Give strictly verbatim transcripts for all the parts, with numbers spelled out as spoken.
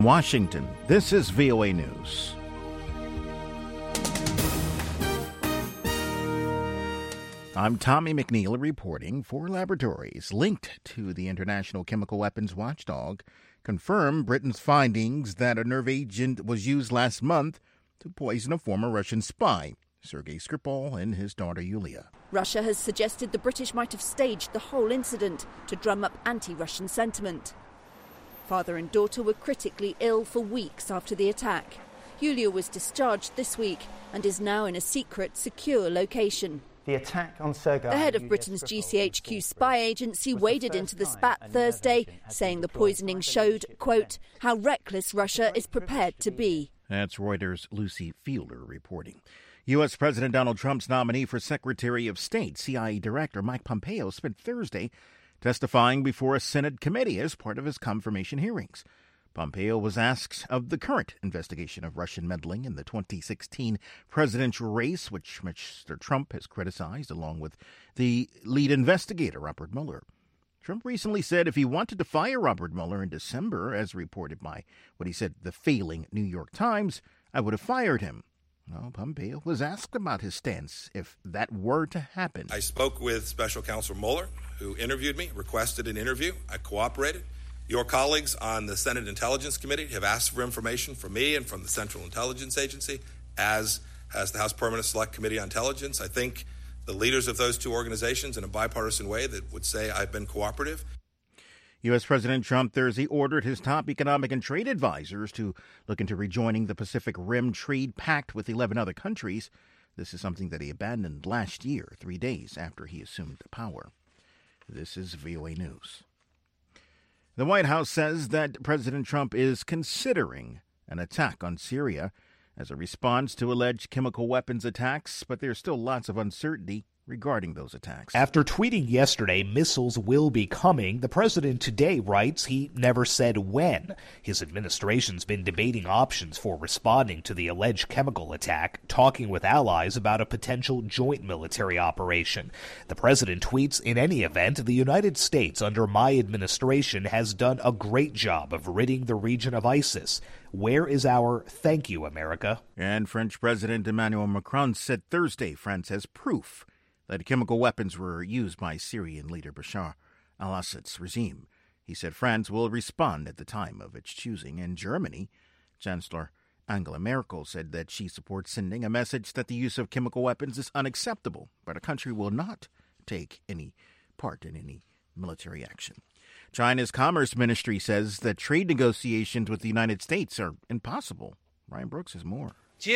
Washington, this is V O A News. I'm Tommy McNeil reporting. Four laboratories linked to the International Chemical Weapons Watchdog confirm Britain's findings that a nerve agent was used last month to poison a former Russian spy, Sergei Skripal, and his daughter Yulia. Russia has suggested the British might have staged the whole incident to drum up anti-Russian sentiment. Father and daughter were critically ill for weeks after the attack. Yulia was discharged this week and is now in a secret, secure location. The attack on Sergei... The head of Britain's G C H Q spy agency waded into the spat Thursday, saying the poisoning showed, quote, how reckless Russia is prepared to be. That's Reuters' Lucy Fielder reporting. U S. President Donald Trump's nominee for Secretary of State, C I A Director Mike Pompeo, spent Thursday testifying before a Senate committee as part of his confirmation hearings. Pompeo was asked of the current investigation of Russian meddling in the twenty sixteen presidential race, which Mister Trump has criticized, along with the lead investigator, Robert Mueller. Trump recently said if he wanted to fire Robert Mueller in December, as reported by what he said the failing New York Times, I would have fired him. Well, Pompeo was asked about his stance if that were to happen. I spoke with Special Counsel Mueller, who interviewed me, requested an interview. I cooperated. Your colleagues on the Senate Intelligence Committee have asked for information from me and from the Central Intelligence Agency, as has the House Permanent Select Committee on Intelligence. I think the leaders of those two organizations, in a bipartisan way, that would say I've been cooperative. U S. President Trump Thursday ordered his top economic and trade advisors to look into rejoining the Pacific Rim Trade Pact with eleven other countries. This is something that he abandoned last year, three days after he assumed power. This is V O A News. The White House says that President Trump is considering an attack on Syria as a response to alleged chemical weapons attacks, but there's still lots of uncertainty regarding those attacks. After tweeting yesterday, missiles will be coming, the president today writes he never said when. His administration's been debating options for responding to the alleged chemical attack, talking with allies about a potential joint military operation. The president tweets, in any event, the United States under my administration has done a great job of ridding the region of ISIS. Where is our thank you, America? And French President Emmanuel Macron said Thursday France has proof that chemical weapons were used by Syrian leader Bashar al-Assad's regime. He said France will respond at the time of its choosing. And Germany, Chancellor Angela Merkel said that she supports sending a message that the use of chemical weapons is unacceptable, but a country will not take any part in any military action. China's Commerce Ministry says that trade negotiations with the United States are impossible. Ryan Brooks has more.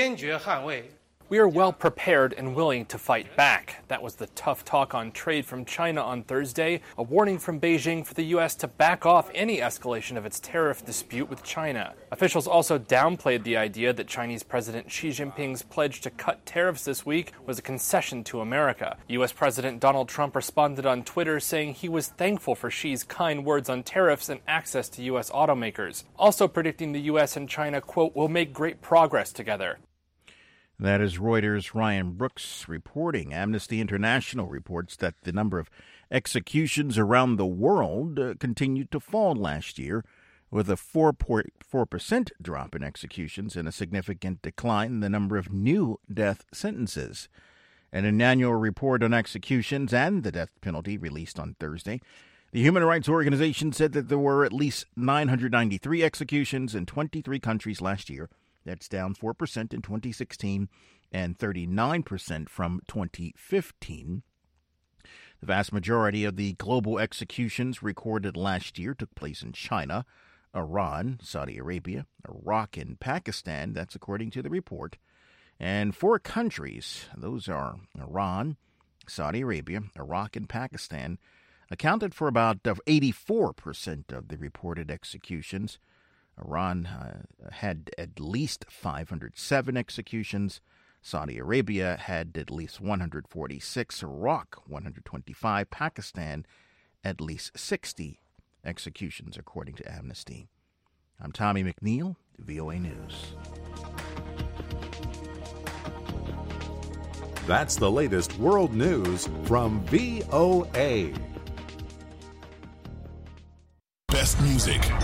We are well prepared and willing to fight back. That was the tough talk on trade from China on Thursday, a warning from Beijing for the U S to back off any escalation of its tariff dispute with China. Officials also downplayed the idea that Chinese President Xi Jinping's pledge to cut tariffs this week was a concession to America. U S. President Donald Trump responded on Twitter saying he was thankful for Xi's kind words on tariffs and access to U S automakers, also predicting the U S and China, quote, will make great progress together. That is Reuters' Ryan Brooks reporting. Amnesty International reports that the number of executions around the world uh, continued to fall last year, with a four point four percent drop in executions and a significant decline in the number of new death sentences. In an annual report on executions and the death penalty released on Thursday, the Human Rights Organization said that there were at least nine hundred ninety-three executions in twenty-three countries last year. That's down four percent in twenty sixteen and thirty-nine percent from twenty fifteen. The vast majority of the global executions recorded last year took place in China, Iran, Saudi Arabia, Iraq, and Pakistan. That's according to the report. And four countries, those are Iran, Saudi Arabia, Iraq, and Pakistan, accounted for about eighty-four percent of the reported executions. Iran uh, had at least five hundred seven executions. Saudi Arabia had at least one hundred forty-six. Iraq, one hundred twenty-five. Pakistan, at least sixty executions, according to Amnesty. I'm Tommy McNeil, V O A News. That's the latest world news from V O A. Best music